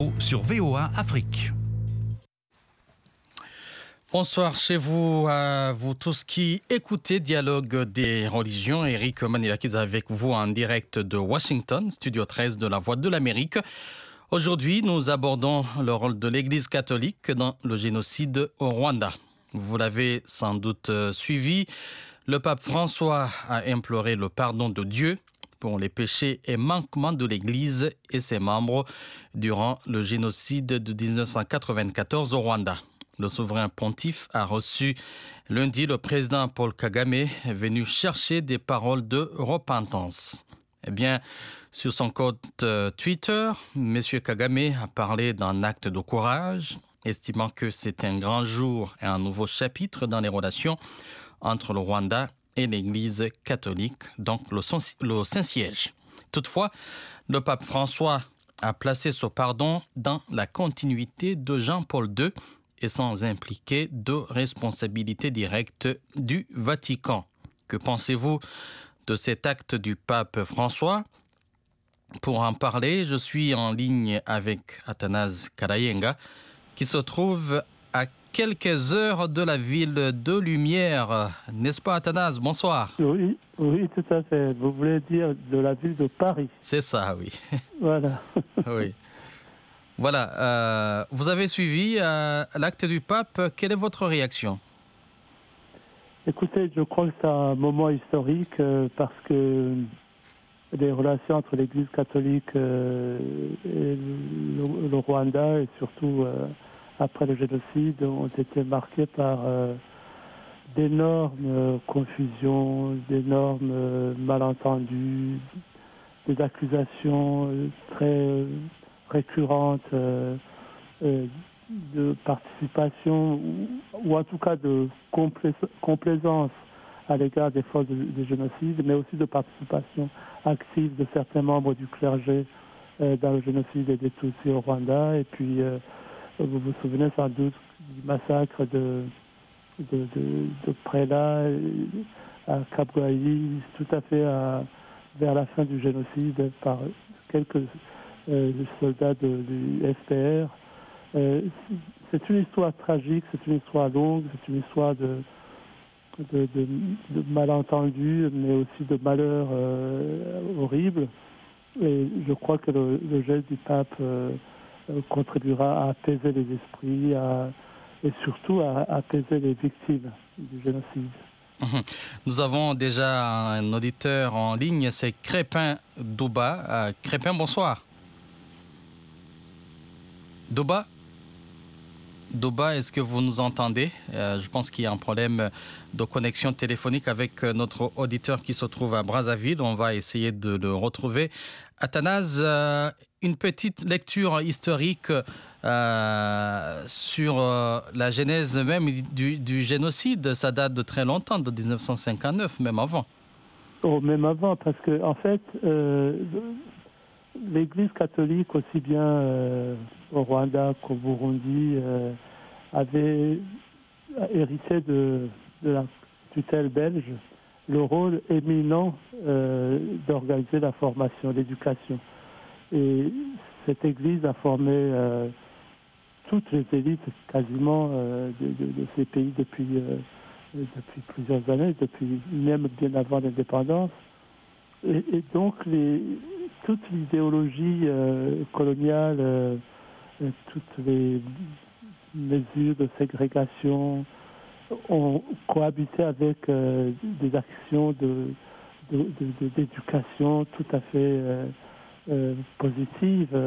Sur VOA Afrique. Bonsoir chez vous, à vous tous qui écoutez Dialogue des religions. Eric Manilakis avec vous en direct de Washington, studio 13 de la Voix de l'Amérique. Aujourd'hui, nous abordons le rôle de l'Église catholique dans le génocide au Rwanda. Vous l'avez sans doute suivi, le pape François a imploré le pardon de Dieu pour les péchés et manquements de l'Église et ses membres durant le génocide de 1994 au Rwanda. Le souverain pontife a reçu lundi le président Paul Kagame, venu chercher des paroles de repentance. Eh bien, sur son compte Twitter, M. Kagame a parlé d'un acte de courage, estimant que c'est un grand jour et un nouveau chapitre dans les relations entre le Rwanda et l'Église catholique, donc le Saint-Siège. Toutefois, le pape François a placé ce pardon dans la continuité de Jean-Paul II et sans impliquer de responsabilité directe du Vatican. Que pensez-vous de cet acte du pape François? Pour en parler, je suis en ligne avec Athanase Karayenga, qui se trouve à quelques heures de la ville de Lumière. N'est-ce pas, Athanase? Bonsoir. Oui, tout à fait. Vous voulez dire de la ville de Paris? C'est ça, oui. Voilà. Oui. Voilà. Vous avez suivi l'acte du pape. Quelle est votre réaction? Écoutez, je crois que c'est un moment historique parce que les relations entre l'Église catholique et le Rwanda, et surtout après le génocide, ont été marquées par d'énormes confusions, d'énormes malentendus, des accusations très récurrentes de participation ou en tout cas de complaisance à l'égard des forces de génocide, mais aussi de participation active de certains membres du clergé dans le génocide des Tutsis au Rwanda. Et puis, vous vous souvenez sans doute du massacre de prélats à Kabgayi, tout à fait vers la fin du génocide, par quelques soldats du FPR. C'est une histoire tragique, c'est une histoire longue, c'est une histoire de malentendus, mais aussi de malheurs horribles. Et je crois que le geste du pape contribuera à apaiser les esprits et surtout à apaiser les victimes du génocide. Nous avons déjà un auditeur en ligne, c'est Crépin Douba. Crépin, bonsoir. Douba, est-ce que vous nous entendez? Je pense qu'il y a un problème de connexion téléphonique avec notre auditeur qui se trouve à Brazzaville. On va essayer de le retrouver. Athanase, une petite lecture historique sur la genèse même du génocide. Ça date de très longtemps, de 1959, même avant. Oh, même avant, parce que en fait, l'Église catholique, aussi bien au Rwanda qu'au Burundi, avait hérité de la tutelle belge le rôle éminent d'organiser la formation, l'éducation. Et cette Église a formé toutes les élites quasiment de ces pays depuis plusieurs années, depuis même bien avant l'indépendance. Et donc toute l'idéologie coloniale, toutes les mesures de ségrégation ont cohabité avec des actions d'éducation tout à fait positives.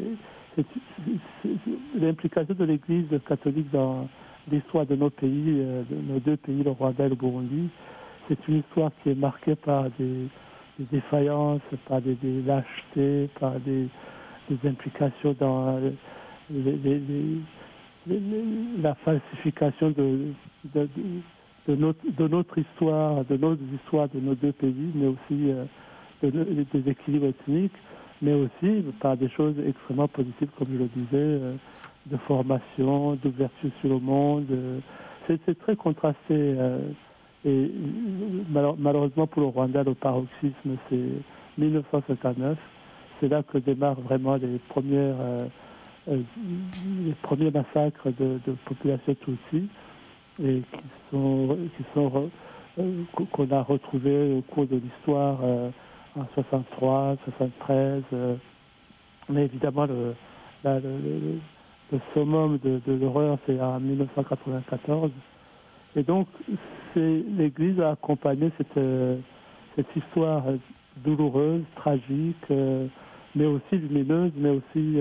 L'implication de l'Église catholique dans l'histoire de nos pays, de nos deux pays, le Rwanda et le Burundi, c'est une histoire qui est marquée par des défaillances, par des lâchetés, par des implications dans la falsification de notre histoire, de nos histoires de nos deux pays, mais aussi des équilibres ethniques, mais aussi par des choses extrêmement positives, comme je le disais, de formation, d'ouverture sur le monde. C'est très contrasté. Et malheureusement pour le Rwanda, le paroxysme, c'est 1959. C'est là que démarrent vraiment les premières les premiers massacres de population Tutsi et qu'on a retrouvés au cours de l'histoire en 63, 73. Mais évidemment, le summum de l'horreur, c'est en 1994. Et donc, l'Église a accompagné cette histoire douloureuse, tragique, mais aussi lumineuse, mais aussi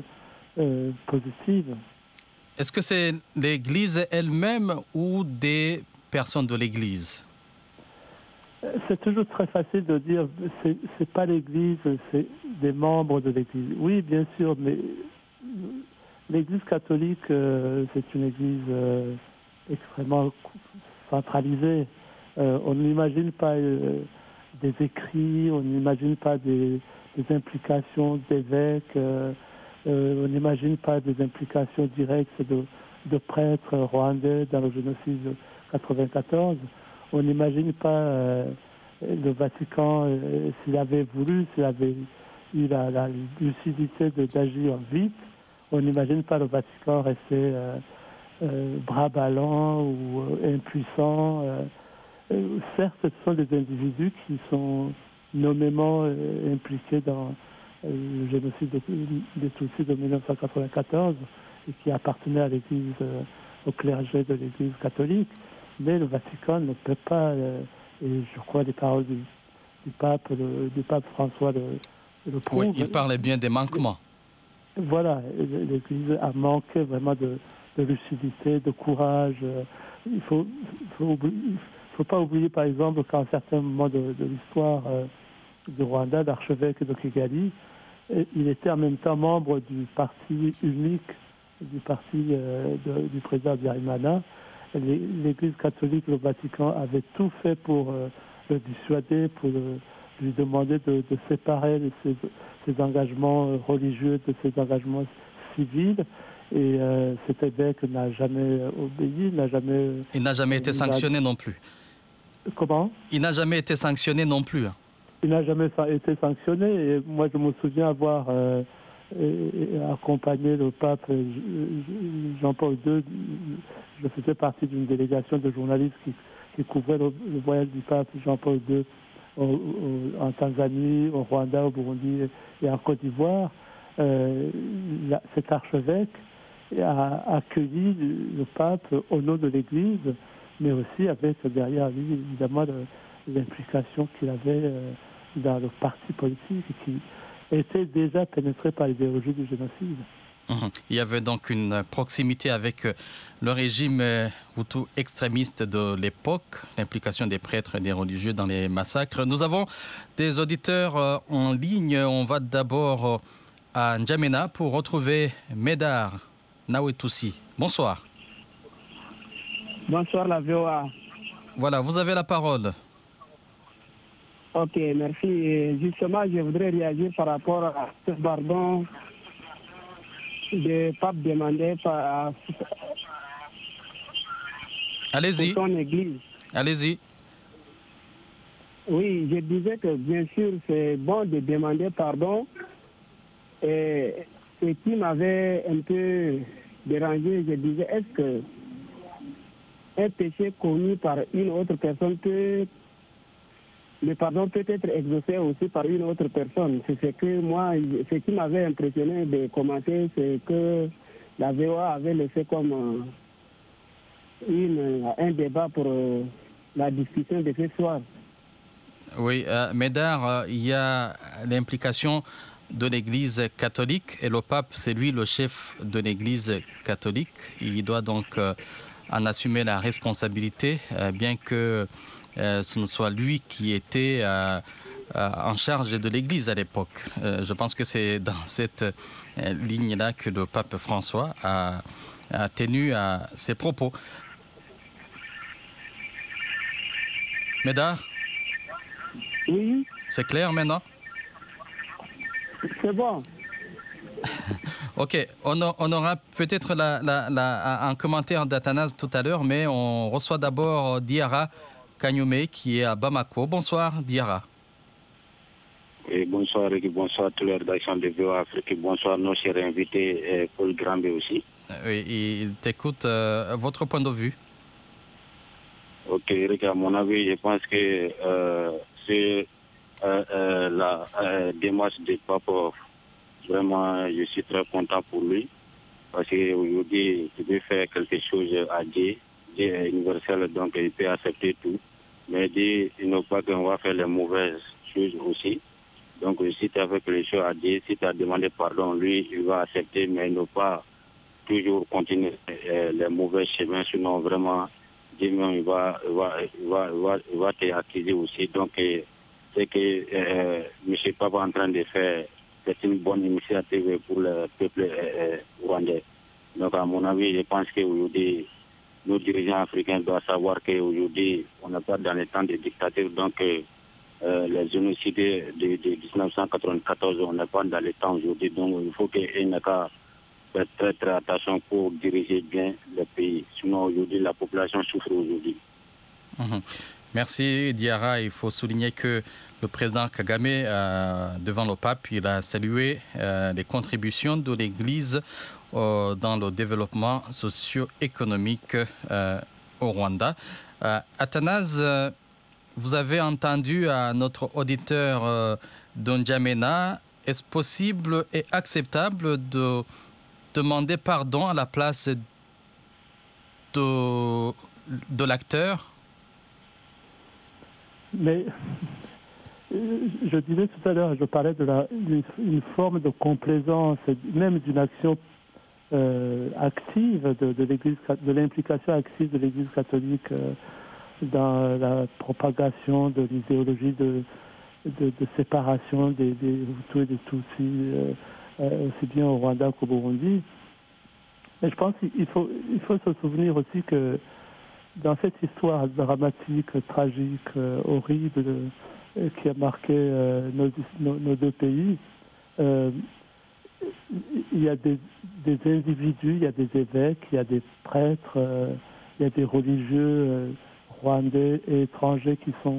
positive. Est-ce que c'est l'Église elle-même ou des personnes de l'Église? C'est toujours très facile de dire c'est pas l'Église, c'est des membres de l'Église. Oui, bien sûr, mais l'Église catholique, c'est une Église extrêmement centralisée. On n'imagine pas des écrits, on n'imagine pas des implications d'évêques, on n'imagine pas des implications directes de prêtres rwandais dans le génocide de 94. On n'imagine pas le Vatican, s'il avait voulu, s'il avait eu la lucidité d'agir vite, on n'imagine pas le Vatican rester bras ballants ou impuissant. Certes, ce sont des individus qui sont nommément impliqués dans le génocide des Tutsis de 1994 et qui appartenaient à l'Église, au clergé de l'Église catholique. Mais le Vatican ne peut pas, et je crois les paroles du pape François le prouvent. Oui, il parlait bien des manquements. Voilà, l'Église a manqué vraiment de lucidité, de courage. Il faut pas oublier, par exemple, qu'à un certain moment de l'histoire du Rwanda, l'archevêque de Kigali, il était en même temps membre du parti unique, du parti du président Habyarimana. L'Église catholique, le Vatican, avait tout fait pour le dissuader, pour lui demander de séparer ses engagements religieux de ses engagements civils. Et cet évêque n'a jamais obéi, Il n'a jamais été sanctionné non plus. Comment? Il n'a jamais été sanctionné non plus. Il n'a jamais été sanctionné. Et moi, je me souviens avoir accompagné le pape Jean-Paul II. Je faisais partie d'une délégation de journalistes qui couvrait le voyage du pape Jean-Paul II en Tanzanie, au Rwanda, au Burundi et en Côte d'Ivoire. Cet archevêque a accueilli le pape au nom de l'Église, mais aussi avec derrière lui, évidemment, l'implication qu'il avait dans le parti politique qui était déjà pénétré par l'idéologie du génocide. Il y avait donc une proximité avec le régime hutu extrémiste de l'époque, l'implication des prêtres et des religieux dans les massacres. Nous avons des auditeurs en ligne. On va d'abord à N'Djamena pour retrouver Médard Nawetoussi. Bonsoir. Bonsoir la VOA. Voilà, vous avez la parole. Ok, merci. Et justement, je voudrais réagir par rapport à ce pardon de pape demandé par Allez-y. son église. Allez-y. Oui, je disais que bien sûr, c'est bon de demander pardon. Et ce qui m'avait un peu dérangé, je disais, est-ce que un péché commis par une autre personne le pardon peut être exaucé aussi par une autre personne. C'est ce que moi, ce qui m'avait impressionné de commenter, c'est que la VOA avait laissé comme un débat pour la discussion de ce soir. Oui, Médard, il y a l'implication de l'Église catholique et le pape, c'est lui le chef de l'Église catholique. Il doit donc en assumer la responsabilité, bien que ce ne soit lui qui était en charge de l'Église à l'époque. Je pense que c'est dans cette ligne-là que le pape François a tenu à ses propos. Médard? Oui. C'est clair maintenant? C'est bon. Ok, on aura peut-être un commentaire d'Athanase tout à l'heure, mais on reçoit d'abord Diarra Kanyume qui est à Bamako. Bonsoir Diarra. Et bonsoir Ricky, bonsoir à tous les rédactions de VOA Afrique, bonsoir nos chers invités et Paul Grambé aussi. Oui, il t'écoute. Votre point de vue? Ok, Ricky, à mon avis, je pense que c'est la démarche de Pape, vraiment, je suis très content pour lui. Parce qu'aujourd'hui, il peut faire quelque chose à Dieu. Dieu est universel, donc il peut accepter tout. Mais Dieu, il ne veut pas qu'on va faire les mauvaises choses aussi. Donc si tu as fait quelque chose à Dieu, si tu as demandé pardon, lui, il va accepter, mais il ne va pas toujours continuer les mauvais chemins. Sinon, vraiment, Dieu même, il va t'accuser aussi. Donc, c'est que M. Papa est en train de faire, c'est une bonne initiative pour le peuple rwandais. Donc, à mon avis, je pense qu'aujourd'hui, nos dirigeants africains doivent savoir qu'aujourd'hui, on n'est pas dans les temps de dictature. Donc, les génocides de 1994, on n'est pas dans les temps aujourd'hui. Donc, il faut qu'il n'y ait qu'à faire très, très attention pour diriger bien le pays. Sinon, aujourd'hui, la population souffre aujourd'hui. Merci Diarra. Il faut souligner que le président Kagame, devant le pape, il a salué les contributions de l'Église dans le développement socio-économique au Rwanda. Athanase, vous avez entendu notre auditeur Donjamena. Est-ce possible et acceptable de demander pardon à la place de l'acteur? Mais je disais tout à l'heure, je parlais d'une forme de complaisance, même d'une action active de l'Église, de l'implication active de l'Église catholique dans la propagation de l'idéologie de séparation des Hutus et des Tutsis, aussi bien au Rwanda qu'au Burundi. Mais je pense qu'il faut se souvenir aussi que dans cette histoire dramatique, tragique, horrible qui a marqué nos deux pays, il y a des individus, il y a des évêques, il y a des prêtres, il y a des religieux rwandais et étrangers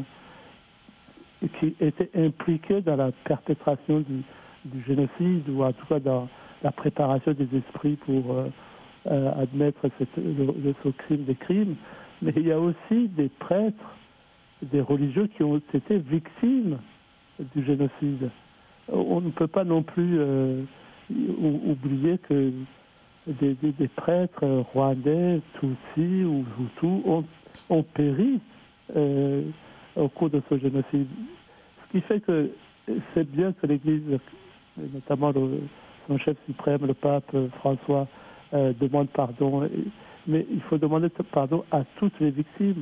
qui étaient impliqués dans la perpétration du génocide, ou en tout cas dans la préparation des esprits pour admettre ce crime des crimes. Mais il y a aussi des prêtres, des religieux qui ont été victimes du génocide. On ne peut pas non plus oublier que des prêtres rwandais, Tutsis ou Hutus ont péri au cours de ce génocide. Ce qui fait que c'est bien que l'Église, notamment son chef suprême, le pape François, demande pardon. Mais il faut demander pardon à toutes les victimes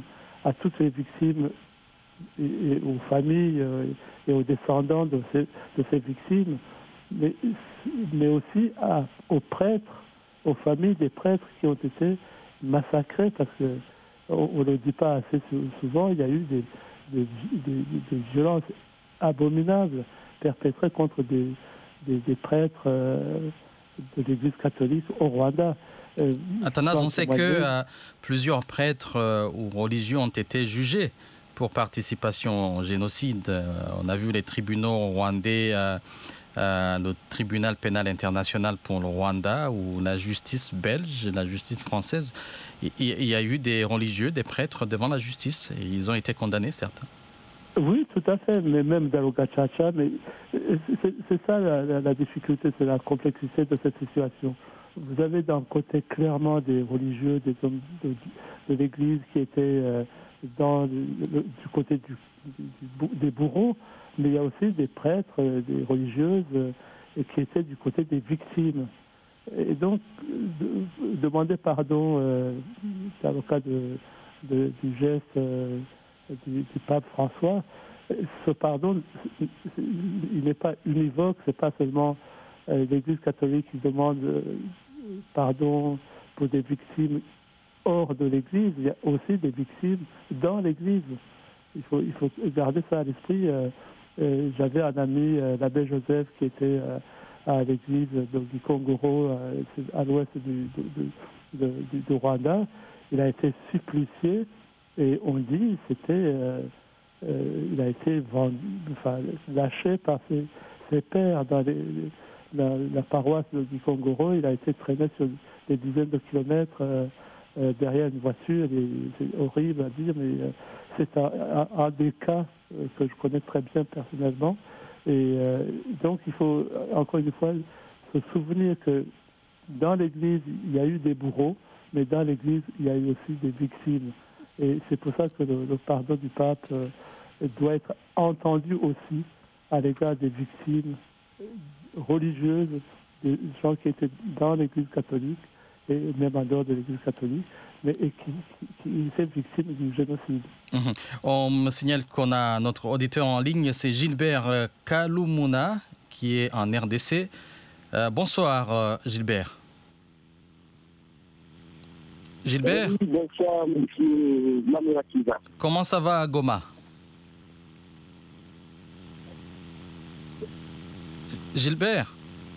et aux familles et aux descendants de ces victimes, mais aussi aux prêtres, aux familles des prêtres qui ont été massacrés, parce que on ne le dit pas assez souvent, il y a eu des violences abominables perpétrées contre des prêtres de l'Église catholique au Rwanda. Athanase, on sait que plusieurs prêtres ou religieux ont été jugés pour participation au génocide. On a vu les tribunaux rwandais, le tribunal pénal international pour le Rwanda, ou la justice belge, la justice française. Il y a eu des religieux, des prêtres devant la justice, et ils ont été condamnés, certains. Oui, tout à fait, mais même dans le Gachacha, mais c'est ça la difficulté, c'est la complexité de cette situation. Vous avez d'un côté clairement des religieux, des hommes de l'Église qui étaient du côté des bourreaux, mais il y a aussi des prêtres, des religieuses qui étaient du côté des victimes. Et donc, demander pardon dans le cas du geste du pape François, ce pardon, il n'est pas univoque, c'est pas seulement l'Église catholique qui demande pardon pour des victimes hors de l'Église, il y a aussi des victimes dans l'Église. Il faut garder ça à l'esprit. J'avais un ami, l'abbé Joseph, qui était à l'église de Gikongoro, à l'ouest du Rwanda. Il a été supplicié, et on dit c'était il a été lâché par ses pairs dans la paroisse de Gikongoro. Il a été traîné sur des dizaines de kilomètres derrière une voiture. C'est horrible à dire, mais c'est un des cas que je connais très bien personnellement. Et donc il faut encore une fois se souvenir que dans l'Église, il y a eu des bourreaux, mais dans l'Église, il y a eu aussi des victimes. Et c'est pour ça que le pardon du pape doit être entendu aussi à l'égard des victimes religieuses, des gens qui étaient dans l'Église catholique et même en dehors de l'Église catholique, mais qui étaient victimes du génocide. On me signale qu'on a notre auditeur en ligne, c'est Gilbert Kalumuna, qui est en RDC. Bonsoir Gilbert. Gilbert, oui, bonsoir, monsieur Mamirakiza. Comment ça va à Goma? Gilbert,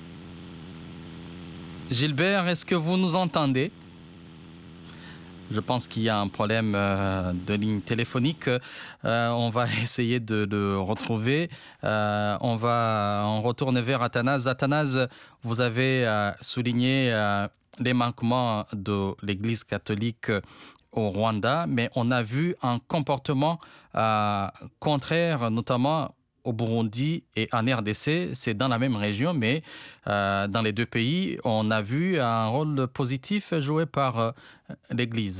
est-ce que vous nous entendez? Je pense qu'il y a un problème de ligne téléphonique. On va essayer de le retrouver. On retourne vers Athanase. Athanase, vous avez souligné les manquements de l'Église catholique au Rwanda, mais on a vu un comportement contraire, notamment au Burundi et en RDC. C'est dans la même région, mais dans les deux pays, on a vu un rôle positif joué par l'Église.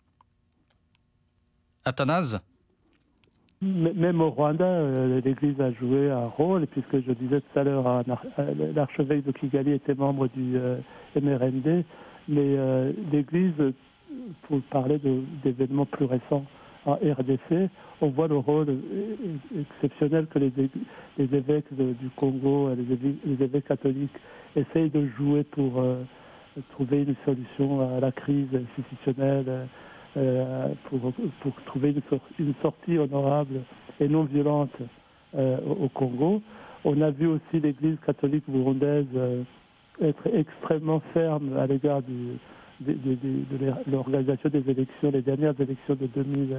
Athanase? Même au Rwanda, l'Église a joué un rôle, puisque je disais tout à l'heure, l'archevêque de Kigali était membre du MRND, mais l'Église, pour parler d'événements plus récents en RDC, on voit le rôle exceptionnel que les évêques du Congo, les évêques catholiques essayent de jouer pour trouver une solution à la crise institutionnelle, pour trouver une sortie honorable et non violente au Congo. On a vu aussi l'Église catholique burundaise être extrêmement ferme à l'égard de l'organisation des élections, les dernières élections de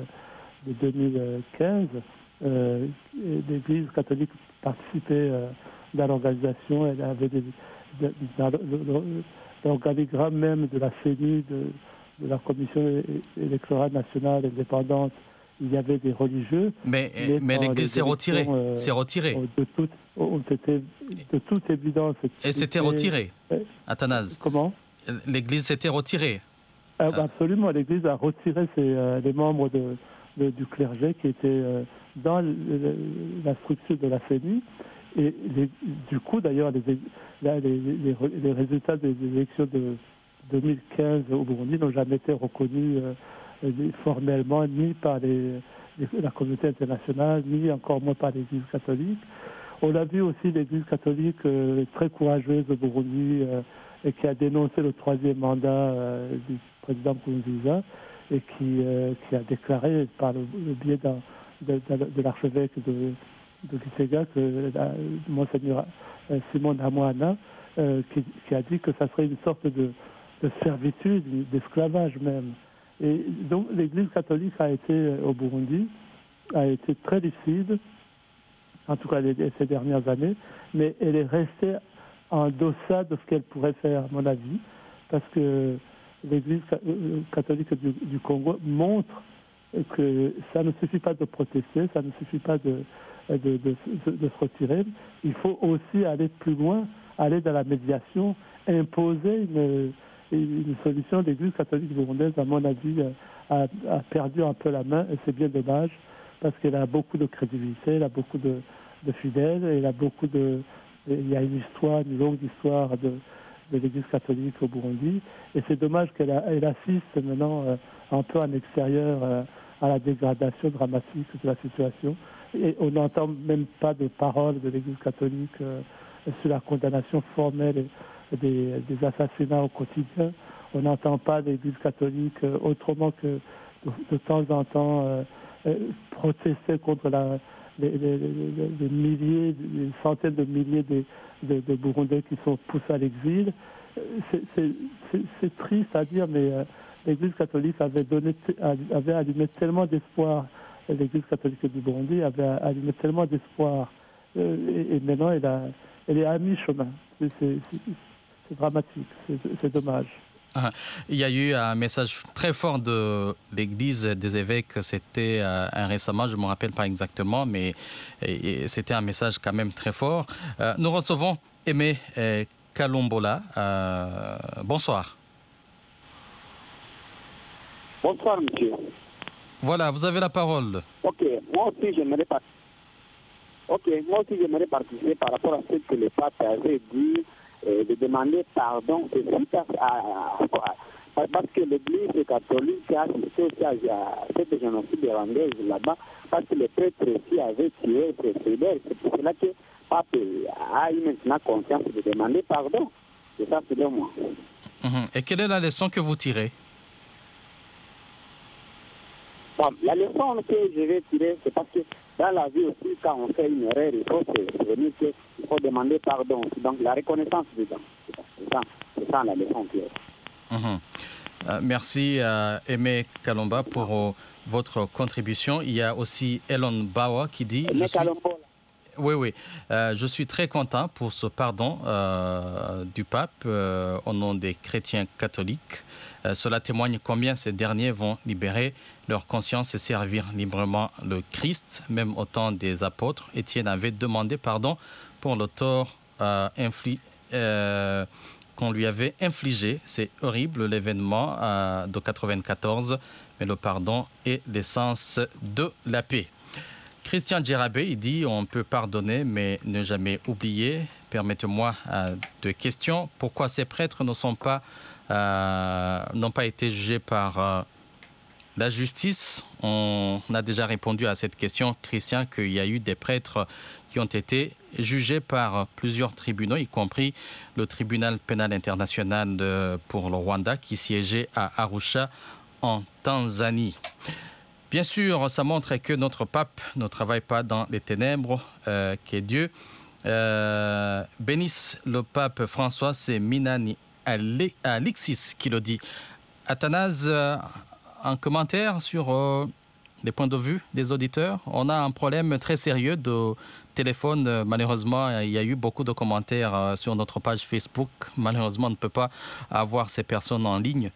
2015. L'Église catholique participait dans l'organisation. Elle avait dans l'organigramme même de la CENI, de la Commission électorale nationale indépendante, il y avait des religieux. Mais l'Église s'est retirée. De toute évidence. Et c'était retiré, Athanase. Comment? L'Église s'était retirée. Absolument, l'Église a retiré les membres du clergé qui étaient dans la structure de la CENI. Et du coup, d'ailleurs, les résultats des élections de 2015 au Burundi n'ont jamais été reconnus formellement ni par la communauté internationale, ni encore moins par l'Église catholique. On a vu aussi l'Église catholique très courageuse au Burundi et qui a dénoncé le troisième mandat du président Nkurunziza et qui a déclaré par le biais de l'archevêque de Gitega, Monseigneur Simon Hamouana, qui a dit que ça serait une sorte de servitude, d'esclavage même. Et donc l'Église catholique au Burundi a été très lucide, en tout cas ces dernières années, mais elle est restée en deçà de ce qu'elle pourrait faire, à mon avis, parce que l'Église catholique du Congo montre que ça ne suffit pas de protester, ça ne suffit pas de se retirer. Il faut aussi aller plus loin, aller dans la médiation, imposer une solution. L'Église catholique burundaise, à mon avis, a perdu un peu la main, et c'est bien dommage, parce qu'elle a beaucoup de crédibilité, elle a beaucoup de fidèles, il y a une longue histoire de l'Église catholique au Burundi, et c'est dommage qu'elle assiste maintenant un peu en extérieur à la dégradation dramatique de la situation. Et on n'entend même pas de paroles de l'Église catholique sur la condamnation formelle des assassinats au quotidien. On n'entend pas l'Église catholique autrement que de temps en temps protester contre les milliers, les centaines de milliers de Burundais qui sont poussés à l'exil. C'est triste à dire, mais l'Église catholique avait allumé tellement d'espoir l'Église catholique du Burundi avait allumé tellement d'espoir. Et maintenant, elle est à mi-chemin. C'est dramatique, c'est dommage. Il y a eu un message très fort de l'Église des évêques, c'était récemment, je ne me rappelle pas exactement, mais c'était un message quand même très fort. Nous recevons Aimé Kalombola. Bonsoir. Bonsoir, monsieur. Voilà, vous avez la parole. Ok, moi aussi j'aimerais participer par rapport à ce que le pape avait dit, de demander pardon. C'est suite parce que l'Église catholique a assisté aussi à cette génocide rwandaise là-bas, parce que les prêtres aussi avaient tué ses fidèles. C'est pour cela que le pape a eu maintenant conscience de demander pardon. C'est ça, selon moi. Et quelle est la leçon que vous tirez? Bon, la leçon que je vais tirer, c'est parce que dans la vie aussi, quand on fait une erreur, il faut se souvenir qu'il faut demander pardon. Donc la reconnaissance dedans. C'est ça la leçon qui est. Merci Aimé Kalomba pour votre contribution. Il y a aussi Elon Bawa qui dit... Oui. Je suis très content pour ce pardon du pape au nom des chrétiens catholiques. Cela témoigne combien ces derniers vont libérer leur conscience et servir librement le Christ. Même au temps des apôtres, Étienne avait demandé pardon pour le tort qu'on lui avait infligé. C'est horrible l'événement de 94, mais le pardon est l'essence de la paix. Christian Djerabé, il dit on peut pardonner mais ne jamais oublier. Permettez-moi deux questions. Pourquoi ces prêtres n'ont pas été jugés par la justice? On a déjà répondu à cette question, Christian, qu'il y a eu des prêtres qui ont été jugés par plusieurs tribunaux, y compris le tribunal pénal international pour le Rwanda qui siégeait à Arusha en Tanzanie. Bien sûr, ça montre que notre pape ne travaille pas dans les ténèbres, que Dieu bénisse le pape François. C'est Minani Alexis qui le dit. Athanase, un commentaire sur les points de vue des auditeurs? On a un problème très sérieux de téléphone. Malheureusement, il y a eu beaucoup de commentaires sur notre page Facebook. Malheureusement, on ne peut pas avoir ces personnes en ligne.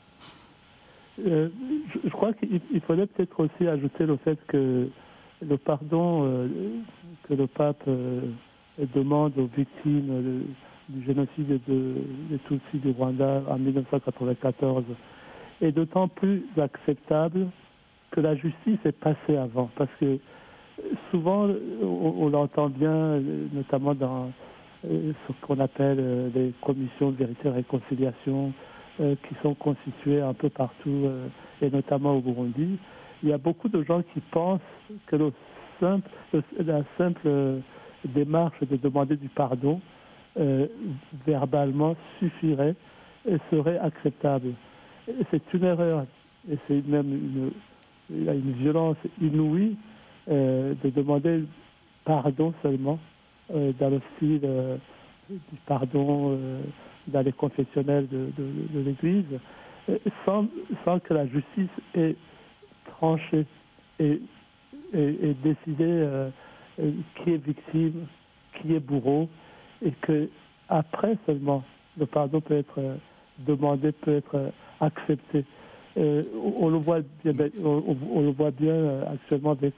Je crois qu'il faudrait peut-être aussi ajouter le fait que le pardon que le pape demande aux victimes du génocide des Tutsis du Rwanda en 1994 est d'autant plus acceptable que la justice est passée avant. Parce que souvent, on l'entend bien, notamment dans ce qu'on appelle les commissions de vérité et réconciliation, qui sont constituées un peu partout, et notamment au Burundi. Il y a beaucoup de gens qui pensent que la simple démarche de demander du pardon verbalement suffirait et serait acceptable. C'est une erreur, et c'est même une violence inouïe de demander pardon seulement dans le style du pardon dans les confessionnels de l'Église, sans que la justice ait tranché et décidé qui est victime, qui est bourreau, et que après seulement le pardon peut être demandé, peut être accepté. On le voit bien actuellement avec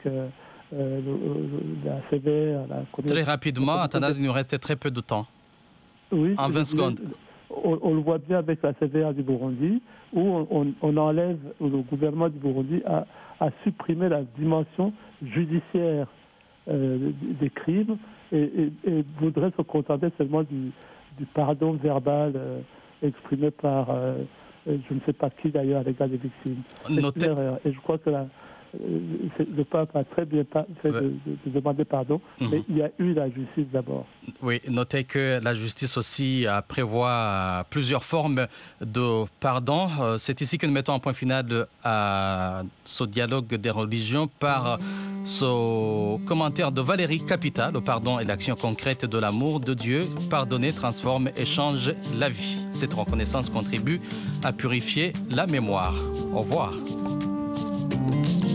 la CVR. Très rapidement, Athanase, il nous reste très peu de temps. Oui, en 20 secondes. On le voit bien avec la CVR du Burundi, où on enlève, le gouvernement du Burundi a supprimé la dimension judiciaire des crimes et voudrait se contenter seulement du pardon verbal exprimé par je ne sais pas qui d'ailleurs à l'égard des victimes. C'est une erreur. Et je crois que le pape a très bien fait de demander pardon, mais il y a eu la justice d'abord. Oui, notez que la justice aussi prévoit plusieurs formes de pardon. C'est ici que nous mettons un point final à ce dialogue des religions par ce commentaire de Valérie Capita. Le pardon est l'action concrète de l'amour de Dieu. Pardonner transforme et change la vie. Cette reconnaissance contribue à purifier la mémoire. Au revoir.